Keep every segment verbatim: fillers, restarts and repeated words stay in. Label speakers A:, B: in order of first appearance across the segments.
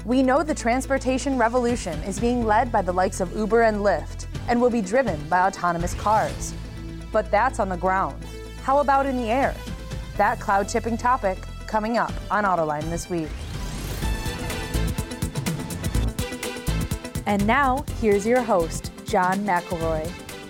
A: We know the transportation revolution is being led by the likes of Uber and Lyft and will be driven by autonomous cars. But that's on the ground. How about in the air? That cloud-tipping topic coming up on Autoline this week. And now, here's your host, John McElroy.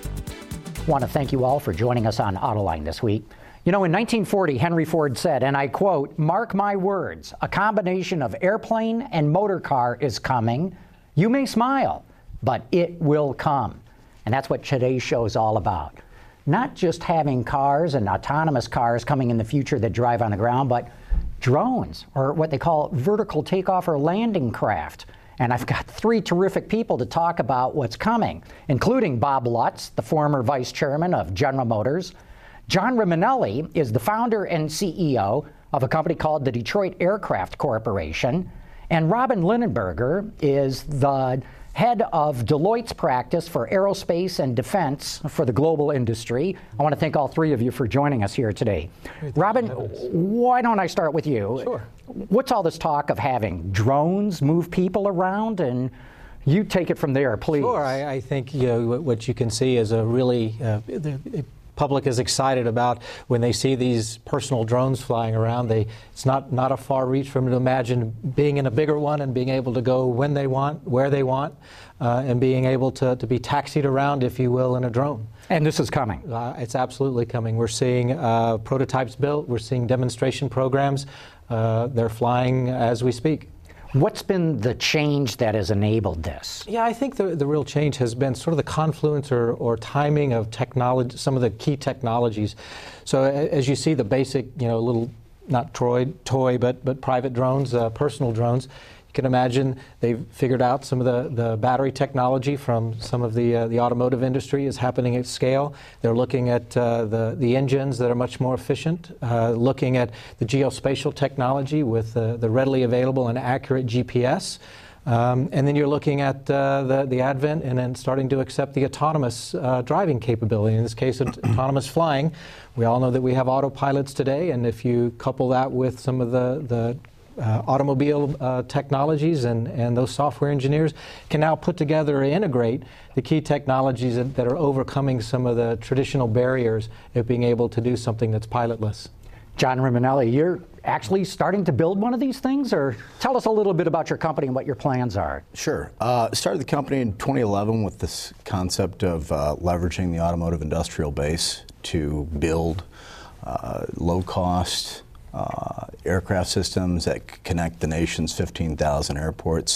B: I want to thank you all for joining us on Autoline this week. You know, in nineteen forty, Henry Ford said, and I quote, "Mark my words, a combination of airplane and motor car is coming. You may smile, but it will come." And that's what today's show is all about. Not just having cars and autonomous cars coming in the future that drive on the ground, but drones, or what they call vertical takeoff or landing craft. And I've got three terrific people to talk about what's coming, including Bob Lutz, the former vice chairman of General Motors. John Riminelli is the founder and C E O of a company called the Detroit Aircraft Corporation. And Robin Linenberger is the head of Deloitte's practice for aerospace and defense for the global industry. I want to thank all three of you for joining us here today. Robin, why don't I start with you?
C: Sure.
B: What's all this talk of having drones move people around? And you take it from there, please.
C: Sure. I, I think you know, what you can see is a really uh, the, the public is excited about when they see these personal drones flying around. They it's not not a far reach for them to imagine being in a bigger one and being able to go when they want, where they want, uh, and being able to, to be taxied around, if you will, in a drone.
B: And this is coming.
C: Uh, it's absolutely coming. We're seeing uh, prototypes built. We're seeing demonstration programs. Uh, they're flying as we speak.
B: What's been the change that has enabled this?
C: Yeah, I think the, the real change has been sort of the confluence or, or timing of technology, some of the key technologies. So as you see the basic, you know, little, not toy, toy but, but private drones, uh, personal drones, you can imagine they've figured out some of the, the battery technology from some of the uh, the automotive industry is happening at scale. They're looking at uh, the, the engines that are much more efficient, uh, looking at the geospatial technology with uh, the readily available and accurate G P S. Um, and then you're looking at uh, the, the advent and then starting to accept the autonomous uh, driving capability, in this case, autonomous flying. We all know that we have autopilots today, and if you couple that with some of the, the Uh, automobile uh, technologies and, and those software engineers can now put together or integrate the key technologies that, that are overcoming some of the traditional barriers of being able to do something that's pilotless.
B: John Riminelli, you're actually starting to build one of these things, or tell us a little bit about your company and what your plans are.
D: Sure. Uh, started the company in twenty eleven with this concept of uh, leveraging the automotive industrial base to build uh, low-cost Uh, aircraft systems that connect the nation's fifteen thousand airports.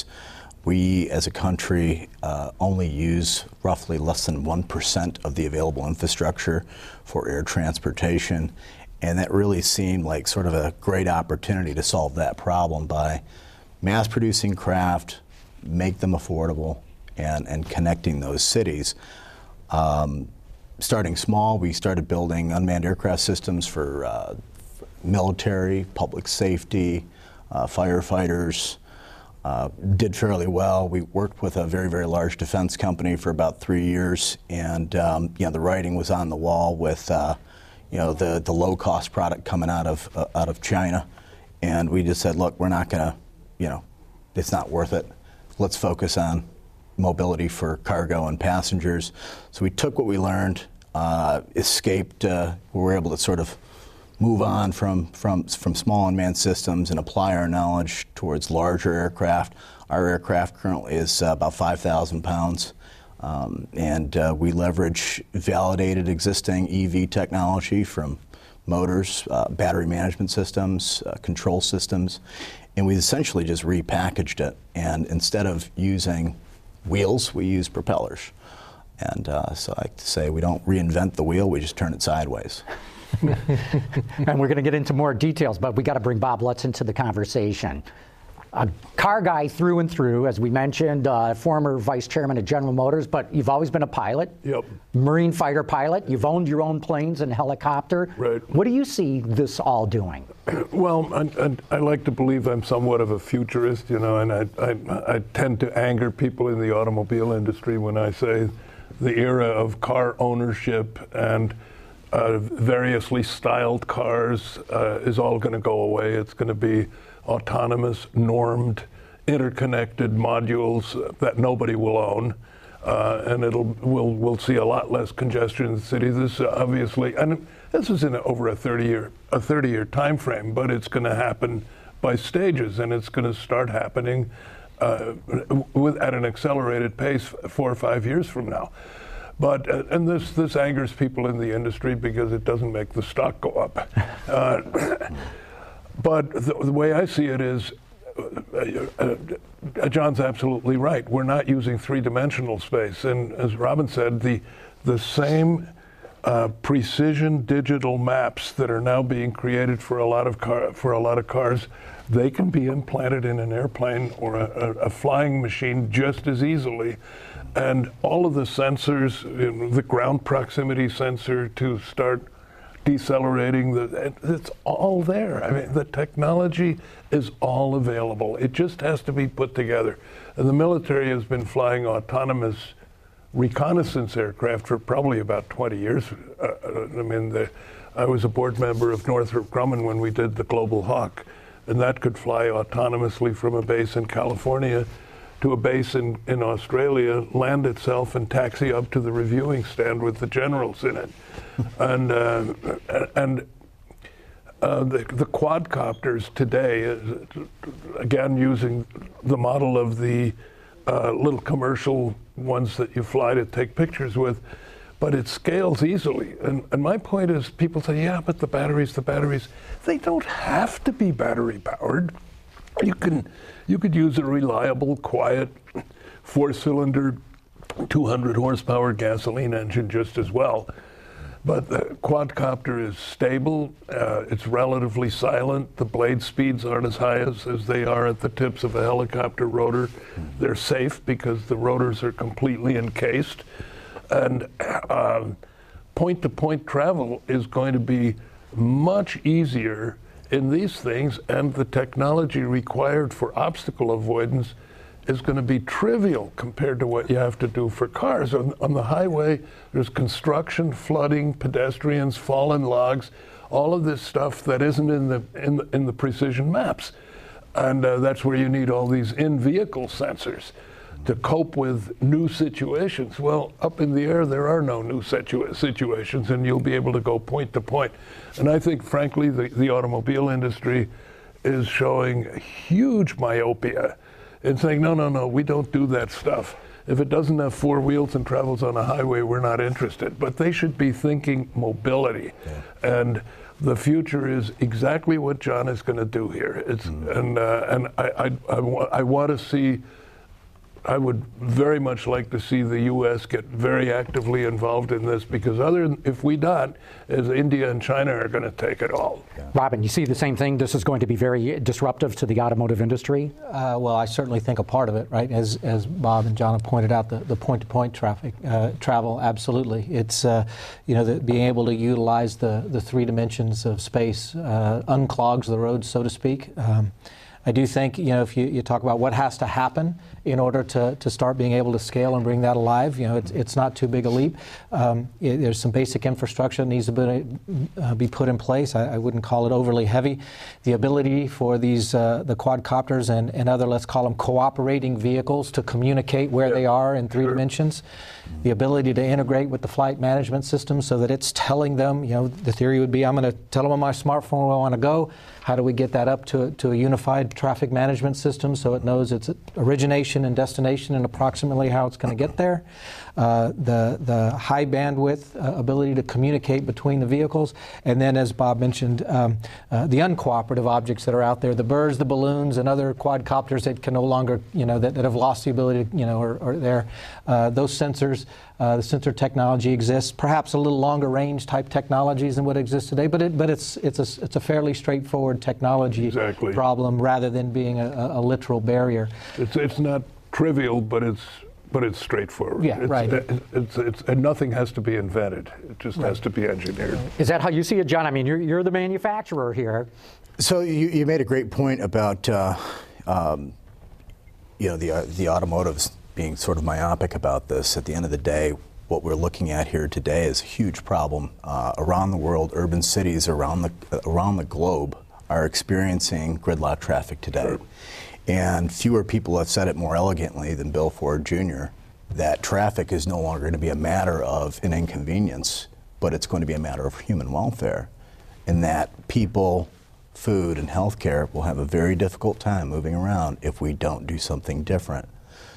D: We, as a country, uh, only use roughly less than one percent of the available infrastructure for air transportation, and that really seemed like sort of a great opportunity to solve that problem by mass-producing craft, make them affordable, and, and connecting those cities. Um, starting small, we started building unmanned aircraft systems for uh, military, public safety, uh, firefighters, uh, did fairly well. We worked with a very, very large defense company for about three years, and um, you know, the writing was on the wall with uh, you know, the, the low-cost product coming out of uh, out of China, and we just said, look, we're not going to, you know, it's not worth it. Let's focus on mobility for cargo and passengers. So we took what we learned, uh, escaped, uh, we were able to sort of move on from, from, from small unmanned systems and apply our knowledge towards larger aircraft. Our aircraft currently is uh, about five thousand pounds, um, and uh, we leverage validated existing E V technology from motors, uh, battery management systems, uh, control systems, and we essentially just repackaged it. And instead of using wheels, we use propellers. And uh, so I like to say we don't reinvent the wheel, we just turn it sideways.
B: And we're going to get into more details, but we got to bring Bob Lutz into the conversation. A car guy through and through, as we mentioned, uh, former vice chairman of General Motors, but you've always been a pilot.
E: Yep.
B: Marine fighter pilot. You've owned your own planes and helicopter.
E: Right.
B: What do you see this all doing?
E: Well, I, I, I like to believe I'm somewhat of a futurist, you know, and I, I, I tend to anger people in the automobile industry when I say the era of car ownership and Uh, variously styled cars uh, is all going to go away. It's going to be autonomous, normed, interconnected modules that nobody will own. Uh, and it'll we'll we'll see a lot less congestion in the city. This uh, obviously, and this is in a, over a thirty year a thirty year time frame, but it's going to happen by stages, and it's going to start happening uh, with at an accelerated pace four or five years from now. But uh, and this this angers people in the industry because it doesn't make the stock go up. Uh, but the, the way I see it is. Uh, uh, John's absolutely right. We're not using three-dimensional space, and as Robin said, the the same uh, precision digital maps that are now being created for a lot of car for a lot of cars, they can be implanted in an airplane or a, a, a flying machine just as easily. And all of the sensors, you know, the ground proximity sensor to start decelerating, the, it's all there. I mean, the technology is all available. It just has to be put together. And the military has been flying autonomous reconnaissance aircraft for probably about twenty years. Uh, I mean, the, I was a board member of Northrop Grumman when we did the Global Hawk, and that could fly autonomously from a base in California to a base in, in Australia, land itself, and taxi up to the reviewing stand with the generals in it. and uh, and uh, the, the quadcopters today, uh, again using the model of the uh, little commercial ones that you fly to take pictures with, but it scales easily. And, and my point is, people say, yeah, but the batteries, the batteries, they don't have to be battery powered. You can, you could use a reliable, quiet, four-cylinder, two hundred horsepower gasoline engine just as well. But the quadcopter is stable, uh, it's relatively silent, the blade speeds aren't as high as, as they are at the tips of a helicopter rotor. They're safe because the rotors are completely encased. And um, point-to-point travel is going to be much easier in these things, and the technology required for obstacle avoidance is going to be trivial compared to what you have to do for cars. On, on the highway, there's construction, flooding, pedestrians, fallen logs, all of this stuff that isn't in the in the, in the precision maps. And uh, that's where you need all these in-vehicle sensors to cope with new situations. Well, up in the air, there are no new situa situations, and you'll be able to go point to point. And I think, frankly, the, the automobile industry is showing huge myopia and saying, no, no, no, we don't do that stuff. If it doesn't have four wheels and travels on a highway, we're not interested. But they should be thinking mobility. Yeah. And the future is exactly what John is going to do here. It's, mm-hmm. And, uh, and I, I, I, wa I want to see, I would very much like to see the U S get very actively involved in this, because other than, if we don't, as India and China are going to take it all.
B: Yeah. Robin, you see the same thing? This is going to be very disruptive to the automotive industry?
C: Uh, well, I certainly think a part of it, right? As, as Bob and John have pointed out, the, the point-to-point traffic, uh, travel, absolutely. It's, uh, you know, the, being able to utilize the, the three dimensions of space uh, unclogs the road, so to speak. Um, I do think, you know, if you, you talk about what has to happen in order to, to start being able to scale and bring that alive, you know, it's, it's not too big a leap. Um, it, there's some basic infrastructure that needs to be, uh, be put in place. I, I wouldn't call it overly heavy. The ability for these, uh, the quadcopters and, and other, let's call them cooperating vehicles, to communicate where yeah. they are in three sure. dimensions. The ability to integrate with the flight management system so that it's telling them, you know, the theory would be, I'm going to tell them on my smartphone where I want to go. How do we get that up to, to a unified traffic management system so it knows its origination and destination and approximately how it's going to get there? Uh, the, the high bandwidth uh, ability to communicate between the vehicles. And then, as Bob mentioned, um, uh, the uncooperative objects that are out there, the birds, the balloons, and other quadcopters that can no longer, you know, that, that have lost the ability to, you know, are, are there. Uh, those sensors, uh, the sensor technology exists, perhaps a little longer range type technologies than what exists today, but it, but it's, it's, a, it's a fairly straightforward technology
E: exactly.
C: problem rather than being a, a literal barrier.
E: It's, it's not trivial, but it's But it's straightforward.
C: Yeah,
E: it's,
C: right.
E: It, it's, it's, and nothing has to be invented. It just right. has to be engineered.
B: Is that how you see it, John? I mean, you're, you're the manufacturer here.
D: So you, you made a great point about, uh, um, you know, the, uh, the automotives being sort of myopic about this. At the end of the day, what we're looking at here today is a huge problem uh, around the world. Urban cities around the, around the globe are experiencing gridlock traffic today. Sure. And fewer people have said it more elegantly than Bill Ford Junior, that traffic is no longer going to be a matter of an inconvenience, but it's going to be a matter of human welfare, and that people, food, and healthcare will have a very difficult time moving around if we don't do something different.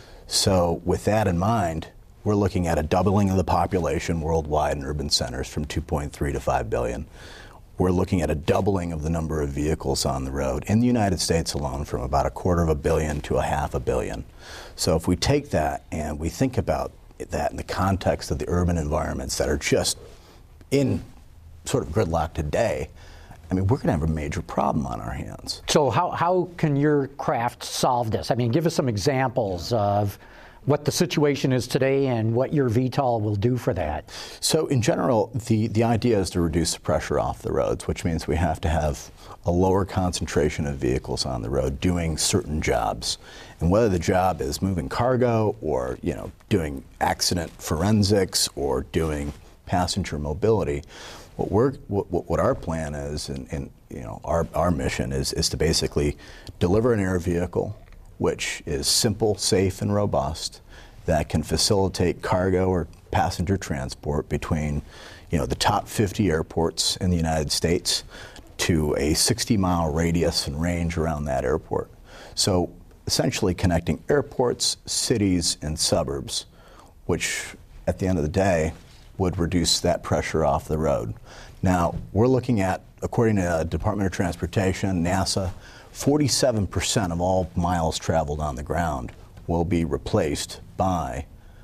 D: So with that in mind, we're looking at a doubling of the population worldwide in urban centers from two point three to five billion. We're looking at a doubling of the number of vehicles on the road in the United States alone, from about a quarter of a billion to a half a billion. So if we take that and we think about that in the context of the urban environments that are just in sort of gridlock today, I mean, we're going to have a major problem on our hands.
B: So how, how can your craft solve this? I mean, give us some examples of what the situation is today and what your V TOL will do for that.
D: So in general, the, the idea is to reduce the pressure off the roads, which means we have to have a lower concentration of vehicles on the road doing certain jobs. And whether the job is moving cargo or, you know, doing accident forensics or doing passenger mobility, what we're what, what our plan is, and, and you know, our, our mission is, is to basically deliver an air vehicle which is simple, safe, and robust, that can facilitate cargo or passenger transport between, you know, the top fifty airports in the United States to a sixty mile radius and range around that airport. So essentially connecting airports, cities, and suburbs, which at the end of the day would reduce that pressure off the road. Now, we're looking at, according to the Department of Transportation, NASA, forty-seven percent of all miles traveled on the ground will be replaced by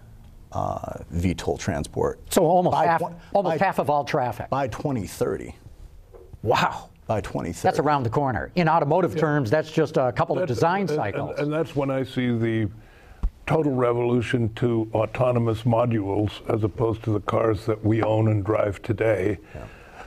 D: uh, V TOL transport.
B: So almost,
D: by,
B: half, almost
D: by,
B: half of all traffic.
D: By twenty thirty.
B: Wow.
D: By twenty thirty.
B: That's around the corner. In automotive yeah. terms, that's just a couple
E: that's,
B: of design
E: and,
B: cycles.
E: And, and that's when I see the total revolution to autonomous modules as opposed to the cars that we own and drive today. Yeah.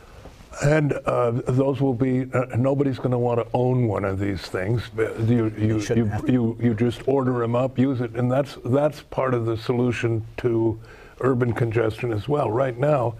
E: And uh, those will be, uh, nobody's going to want to own one of these things. You, you, you, you, you just order them up, use it, and that's, that's part of the solution to urban congestion as well. Right now,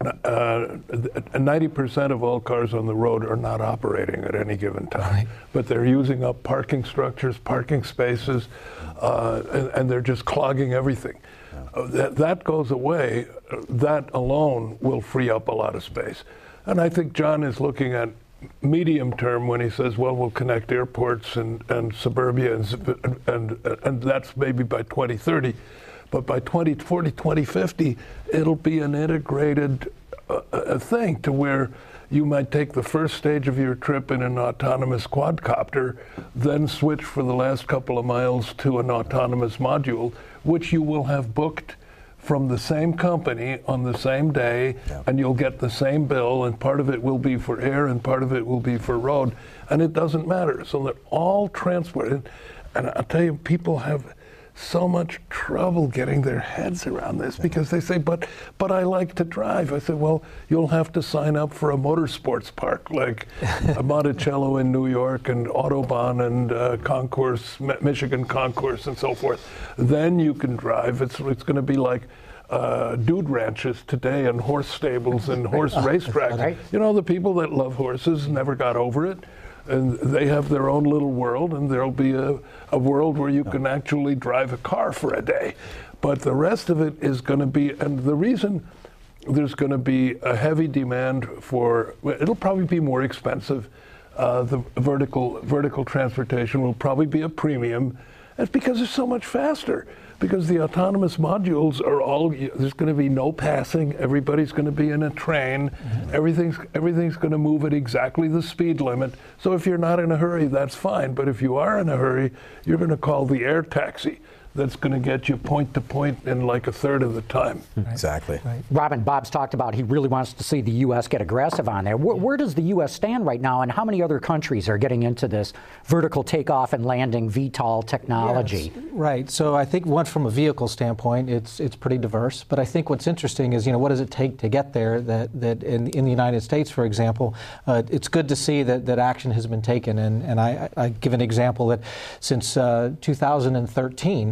E: uh, ninety percent of all cars on the road are not operating at any given time, right. But they're using up parking structures, parking spaces, uh, and, and they're just clogging everything. Yeah. Uh, that, that goes away. That alone will free up a lot of space. And I think John is looking at medium term when he says, well, we'll connect airports and, and suburbia, and, and, and that's maybe by twenty thirty. But by twenty forty, twenty fifty, it'll be an integrated uh, a thing to where you might take the first stage of your trip in an autonomous quadcopter, then switch for the last couple of miles to an autonomous module, which you will have booked from the same company on the same day, yeah. And you'll get the same bill, and part of it will be for air and part of it will be for road, and it doesn't matter. So they're all transported, and I'll tell you, people have so much trouble getting their heads around this because they say, but but I like to drive. I said, well, you'll have to sign up for a motorsports park like a Monticello in New York and Autobahn and uh, Concourse, Michigan Concourse and so forth. Then you can drive. It's, it's going to be like uh, dude ranches today and horse stables and horse racetracks. Right. You know, the people that love horses never got over it. And they have their own little world, and there'll be a, a world where you can actually drive a car for a day. But the rest of it is going to be, and the reason there's going to be a heavy demand for, it'll probably be more expensive. Uh, the vertical vertical transportation will probably be a premium. That's because it's so much faster. Because the autonomous modules are all, there's going to be no passing. Everybody's going to be in a train. Mm-hmm. Everything's everything's going to move at exactly the speed limit. So if you're not in a hurry, that's fine. But if you are in a hurry, you're going to call the air taxi. That's going to get you point to point in like a third of the time.
D: Right. Exactly.
B: Right. Robin, Bob's talked about he really wants to see the U S get aggressive on there. Where, where does the U S stand right now, and how many other countries are getting into this vertical takeoff and landing V TOL technology?
C: Yes, right. So I think one from a vehicle standpoint, it's it's pretty diverse. But I think what's interesting is, you know, what does it take to get there? That that in, in the United States, for example, uh, it's good to see that, that action has been taken. And and I, I give an example that since uh, two thousand thirteen.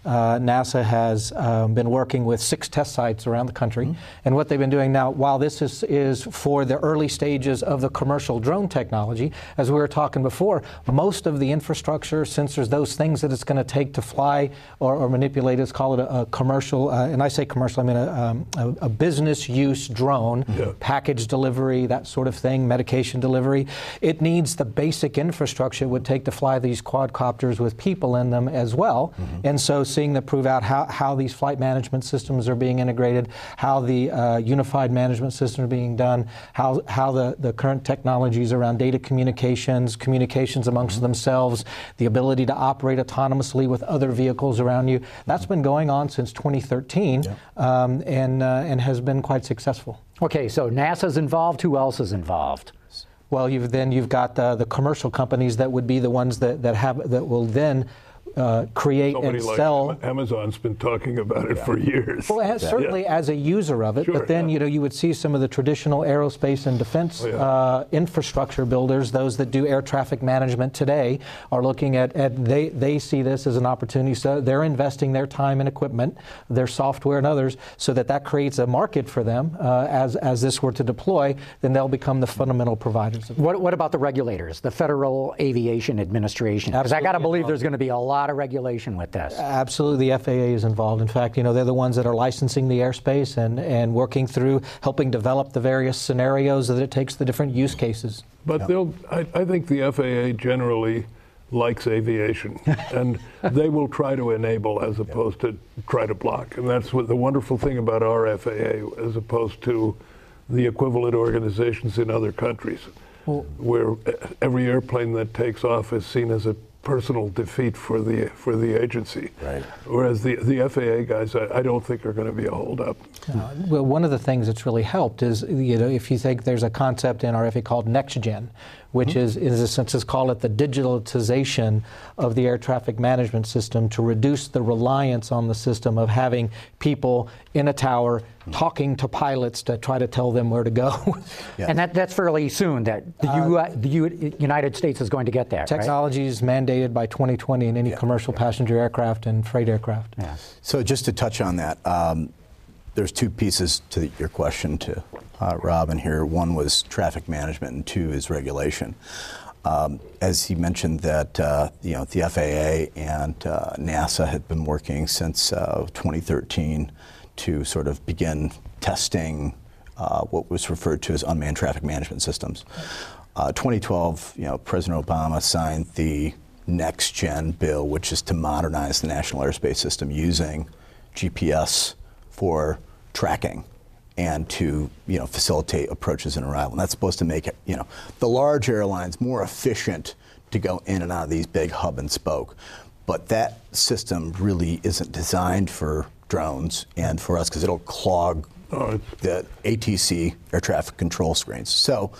C: uh, NASA has um, been working with six test sites around the country. Mm-hmm. And what they've been doing now, while this is, is for the early stages of the commercial drone technology, as we were talking before, most of the infrastructure, sensors, those things that it's going to take to fly or, or manipulate, let's call it a, a commercial, uh, and I say commercial, I mean a, um, a, a business use drone, yeah. package delivery, that sort of thing, medication delivery. It needs the basic infrastructure it would take to fly these quadcopters with people in them as well. Mm-hmm. And so seeing that prove out how, how these flight management systems are being integrated, how the uh, unified management systems are being done, how, how the, the current technologies around data communications, communications amongst mm-hmm. themselves, the ability to operate autonomously with other vehicles around you. That's mm-hmm. been going on since twenty thirteen yeah. um, and, uh, and has been quite successful.
B: Okay, so NASA's involved. Who else is involved?
C: Well, you've, then you've got uh, the commercial companies that would be the ones that, that have that will then uh, create
E: Somebody
C: and
E: like
C: sell.
E: Amazon's been talking about it
C: yeah.
E: for years.
C: Well, as, yeah. certainly yeah. as a user of it,
E: sure,
C: but then
E: yeah.
C: you know you would see some of the traditional aerospace and defense oh, yeah. uh, infrastructure builders, those that do air traffic management today, are looking at, at they they see this as an opportunity. So they're investing their time and equipment, their software and others, so that that creates a market for them. Uh, as as this were to deploy, then they'll become the fundamental providers of it.
B: What what about the regulators, the Federal Aviation Administration? Because I got to believe there's going to be a lot of regulation with this.
C: Absolutely, the F A A is involved. In fact, you know, they're the ones that are licensing the airspace and, and working through helping develop the various scenarios that it takes, the different use cases.
E: But yep. they'll, I, I think the F A A generally likes aviation, and they will try to enable as opposed yep. to try to block. And that's what the wonderful thing about our F A A as opposed to the equivalent organizations in other countries, well, where every airplane that takes off is seen as a personal defeat for the for the agency. Right. Whereas the the F A A guys, I, I don't think are going to be a holdup.
C: Uh, well, one of the things that's really helped is, you know, if you think there's a concept in our F A A called NextGen, which mm-hmm. is, in a sense, is call it the digitalization of the air traffic management system to reduce the reliance on the system of having people in a tower mm-hmm. talking to pilots to try to tell them where to go.
B: Yes. And that, that's fairly soon that the, uh, U, the U, United States is going to get there.
C: Technology is right? mandated by twenty twenty in any yeah. commercial yeah. passenger aircraft and freight aircraft.
B: Yeah.
D: So just to touch on that, um, there's two pieces to the, your question to uh, Robin here. One was traffic management, and two is regulation. Um, as he mentioned, that uh, you know the F A A and uh, NASA had been working since uh, twenty thirteen to sort of begin testing uh, what was referred to as unmanned traffic management systems. Uh, twenty twelve, you know, President Obama signed the NextGen bill, which is to modernize the national airspace system using G P S for tracking and to, you know, facilitate approaches and arrival. And that's supposed to make it, you know, the large airlines more efficient to go in and out of these big hub and spoke. But that system really isn't designed for drones and for us because it'll clog oh, the A T C, air traffic control screens. So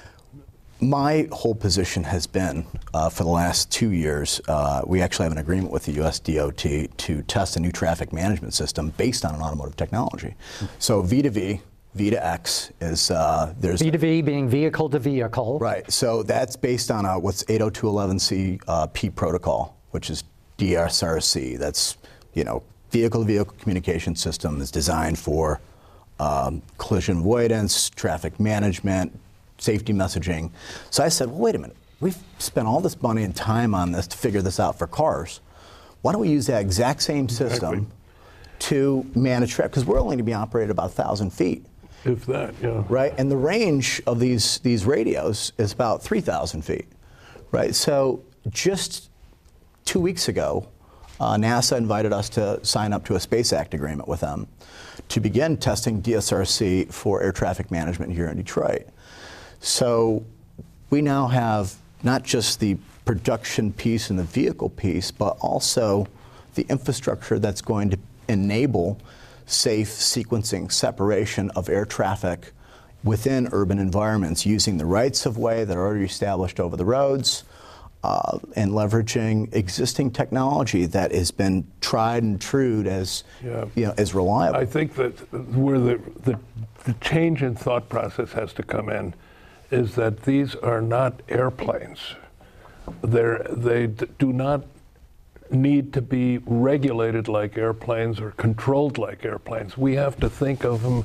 D: my whole position has been, uh, for the last two years, uh, we actually have an agreement with the U S D O T to test a new traffic management system based on an automotive technology. So V to V, V to X is, uh, there's...
B: V to V being vehicle to vehicle.
D: Right, so that's based on a, what's eight oh two eleven C uh, P protocol, which is D S R C. That's, you know, vehicle to vehicle communication system is designed for um, collision avoidance, traffic management, safety messaging. So I said, well, wait a minute. We've spent all this money and time on this to figure this out for cars. Why don't we use that exact same system exactly. to manage traffic? Because we're only going to be operated about one thousand feet.
E: If that, yeah.
D: Right? And the range of these, these radios is about three thousand feet. Right? So just two weeks ago, uh, NASA invited us to sign up to a Space Act agreement with them to begin testing D S R C for air traffic management here in Detroit. So we now have not just the production piece and the vehicle piece, but also the infrastructure that's going to enable safe sequencing, separation of air traffic within urban environments using the rights of way that are already established over the roads uh, and leveraging existing technology that has been tried and true as, yeah. you know, as reliable.
E: I think that where the, the, the change in thought process has to come in is that these are not airplanes. They're, they d- do not need to be regulated like airplanes or controlled like airplanes. We have to think of them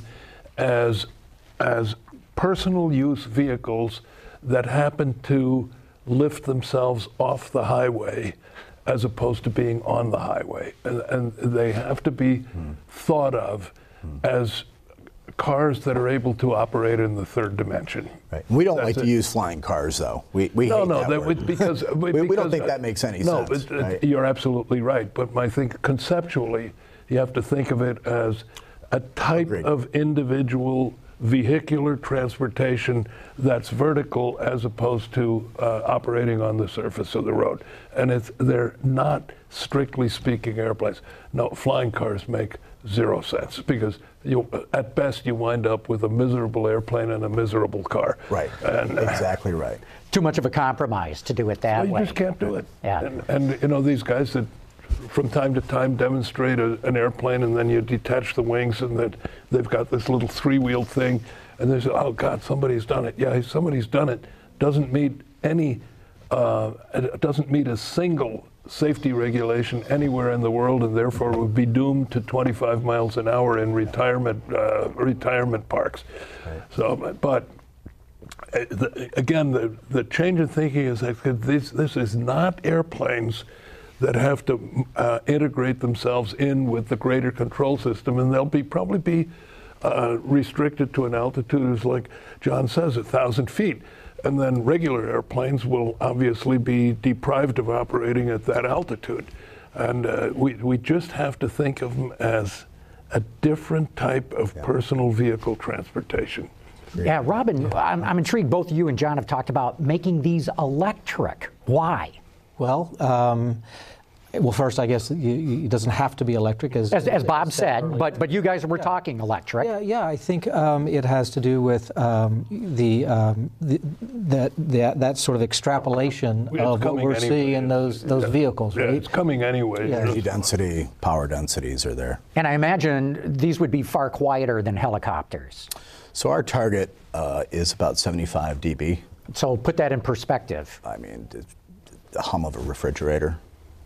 E: as, as personal use vehicles that happen to lift themselves off the highway as opposed to being on the highway. And, and they have to be mm. thought of mm. as cars that are able to operate in the third dimension.
D: Right. We don't
E: That's
D: like
E: it.
D: to use flying cars, though. We, we
E: no,
D: hate
E: no,
D: that
E: that
D: word.
E: would, because,
D: we,
E: because
D: we don't think that makes any
E: no,
D: sense.
E: No,
D: right?
E: you're absolutely right. But I think conceptually, you have to think of it as a type
D: Agreed.
E: of individual vehicular transportation that's vertical as opposed to uh, operating on the surface of the road. And it's, they're not, strictly speaking, airplanes. No, flying cars make zero sense because you, at best you wind up with a miserable airplane and a miserable car.
D: Right,
E: and, uh,
D: exactly right.
B: Too much of a compromise to do it that
E: well, you
B: way.
E: just can't do it.
B: Yeah.
E: And, and you know, these guys that from time to time demonstrate a, an airplane and then you detach the wings and that they've got this little three-wheel thing and they say, oh God, somebody's done it. Yeah, somebody's done it. Doesn't meet any, uh, it doesn't meet a single safety regulation anywhere in the world and therefore would be doomed to twenty-five miles an hour in retirement uh, retirement parks. Right. So, but uh, the, again, the, the change in thinking is that this, this is not airplanes that have to uh, integrate themselves in with the greater control system, and they'll be probably be uh, restricted to an altitude, as like John says, a thousand feet. And then regular airplanes will obviously be deprived of operating at that altitude. And uh, we, we just have to think of them as a different type of yeah. personal vehicle transportation.
B: Yeah, Robin, I'm, I'm intrigued. Both you and John have talked about making these electric. Why?
C: Well, um, well, first, I guess you, you, it doesn't have to be electric, as
B: as, as Bob said.
C: said
B: but but you guys were
C: yeah.
B: talking electric.
C: Yeah, yeah. I think um, it has to do with um, the, um, the that that that sort of extrapolation
E: it's
C: of what we're
E: anyway.
C: seeing in those those
E: yeah.
C: vehicles.
E: Yeah,
C: right?
E: it's coming anyway.
C: Yeah.
D: Energy density, power densities are there.
B: And I imagine these would be far quieter than helicopters.
D: So our target uh, is about seventy-five decibels.
B: So put that in perspective.
D: I mean, the hum of a refrigerator.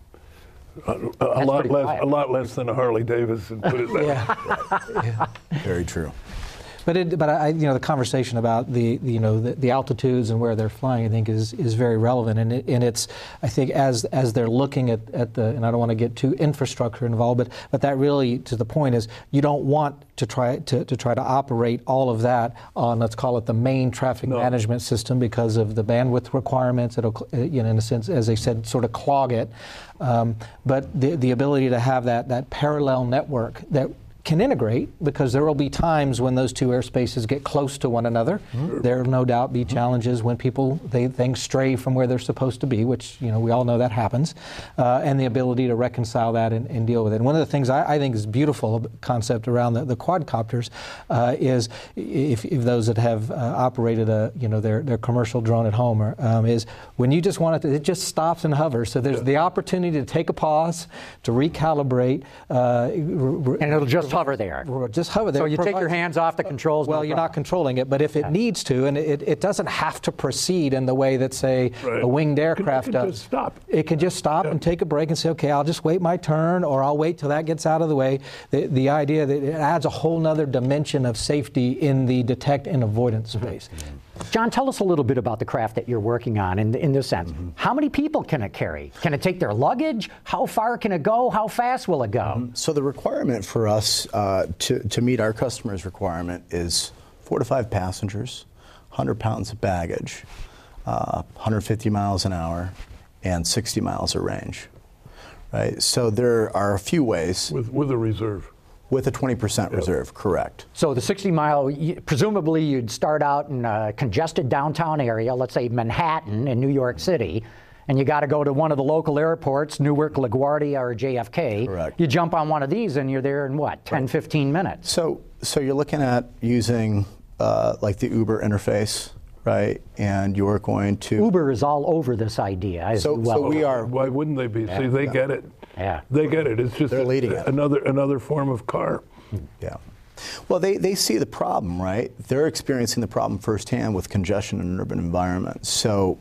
E: A, a, a lot less, quiet. a lot less than a Harley Davidson. Put it there.
C: Yeah.
D: Right. Yeah. Very true.
C: But it, but I, you know, the conversation about the, you know, the, the altitudes and where they're flying, I think, is is very relevant. And it, and it's, I think, as as they're looking at, at the, and I don't want to get too infrastructure involved, but but that really, to the point is, you don't want to try to, to try to operate all of that on, let's call it, the main traffic no. management system because of the bandwidth requirements. It'll, you know, in a sense, as they said, sort of clog it. Um, but the the ability to have that that parallel network that can integrate, because there will be times when those two airspaces get close to one another. Mm-hmm. There will no doubt be challenges when people, they things stray from where they're supposed to be, which, you know, we all know that happens, uh, and the ability to reconcile that and, and deal with it. And one of the things I, I think is beautiful concept around the, the quadcopters uh, is, if, if those that have uh, operated a, you know, their, their commercial drone at home, or, um, is when you just want it to, it just stops and hovers. So there's yeah. the opportunity to take a pause, to recalibrate, uh,
B: and it'll just hover there.
C: Just hover there.
B: So you take your hands off the controls.
C: Well,
B: no
C: you're
B: problem.
C: not controlling it, but if it yeah. needs to, and it, it doesn't have to proceed in the way that, say,
E: right.
C: a winged aircraft
E: it can, it can
C: does.
E: Just stop.
C: It can just stop yeah. and take a break and say, okay, I'll just wait my turn, or I'll wait till that gets out of the way. The, the idea that it adds a whole nother dimension of safety in the detect and avoidance space.
B: Mm-hmm. John, tell us a little bit about the craft that you're working on in, in this sense. Mm-hmm. How many people can it carry? Can it take their luggage? How far can it go? How fast will it go?
D: Mm-hmm. So the requirement for us uh, to, to meet our customers' requirement is four to five passengers, one hundred pounds of baggage, uh, one hundred fifty miles an hour, and sixty miles of range. Right? So there are a few ways.
E: With, with a reserve.
D: With a twenty percent yep. reserve, correct.
B: So the sixty mile, presumably you'd start out in a congested downtown area, let's say Manhattan in New York City, and you got to go to one of the local airports, Newark, LaGuardia, or J F K.
D: Correct.
B: You jump on one of these and you're there in what, ten, right. fifteen minutes?
D: So, so you're looking at using uh, like the Uber interface, right? And you're going to...
B: Uber is all over this idea. As
D: so,
B: well.
D: so we are...
E: Why wouldn't they be?
B: Yeah.
E: See, they
D: yeah.
E: get it.
B: Yeah.
E: They get it. It's just
D: They're
E: a,
D: leading it.
E: another another form of car.
D: Yeah. Well, they, they see the problem, right? They're experiencing the problem firsthand with congestion in an urban environment. So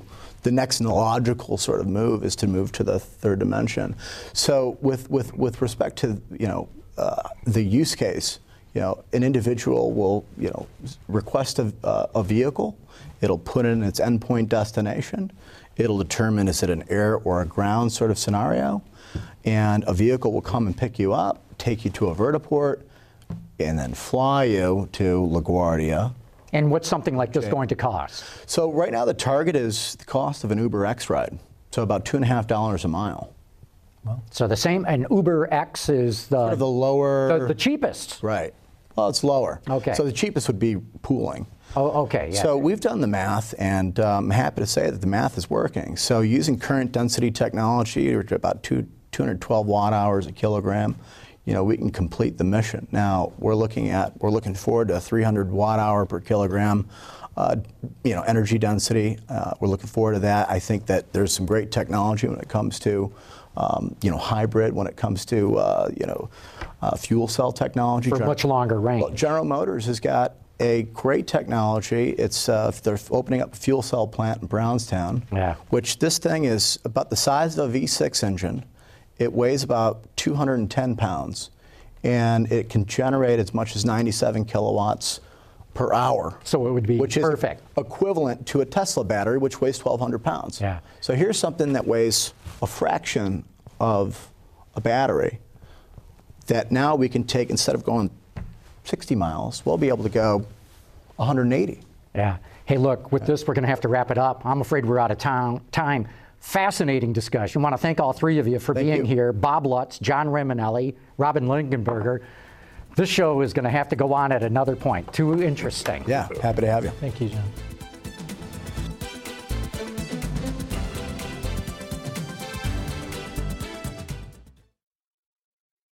D: the next logical sort of move is to move to the third dimension. So with with with respect to you know uh, the use case, you know, an individual will you know request a, uh, a vehicle. It'll put in its endpoint destination. It'll determine is it an air or a ground sort of scenario, and a vehicle will come and pick you up, take you to a vertiport, and then fly you to LaGuardia.
B: And what's something like this okay. going to cost?
D: So right now the target is the cost of an Uber X ride, so about two and a half dollars a mile.
B: Well, so the same, and Uber X is the
D: sort of the lower,
B: the, the cheapest.
D: Right. Well, it's lower.
B: Okay.
D: So the cheapest would be pooling.
B: Oh, okay. Yeah.
D: So we've done the math, and um, I'm happy to say that the math is working. So using current density technology, which is about two, two hundred twelve watt hours a kilogram, you know, we can complete the mission. Now we're looking at we're looking forward to three hundred watt hour per kilogram, uh, you know, energy density. Uh, we're looking forward to that. I think that there's some great technology when it comes to, um, you know, hybrid. When it comes to, uh, you know, uh, fuel cell technology
B: for
D: Gen-
B: much longer range.
D: Well, General Motors has got a great technology. It's uh, they're opening up a fuel cell plant in Brownstown,
B: yeah.
D: which this thing is about the size of a V six engine. It weighs about two hundred ten pounds, and it can generate as much as ninety-seven kilowatts per hour.
B: So it would be
D: which
B: perfect.
D: is equivalent to a Tesla battery, which weighs twelve hundred pounds.
B: Yeah.
D: So here's something that weighs a fraction of a battery that now we can take, instead of going sixty miles, we'll be able to go one hundred eighty.
B: Yeah. Hey, look, with this, we're going to have to wrap it up. I'm afraid we're out of town, time. Fascinating discussion. I want to thank all three of you for
D: thank
B: being
D: you.
B: here. Bob Lutz, John Rimonelli, Robin Lingenberger. This show is going to have to go on at another point. Too interesting.
D: Yeah, happy to have you.
C: Thank you, John.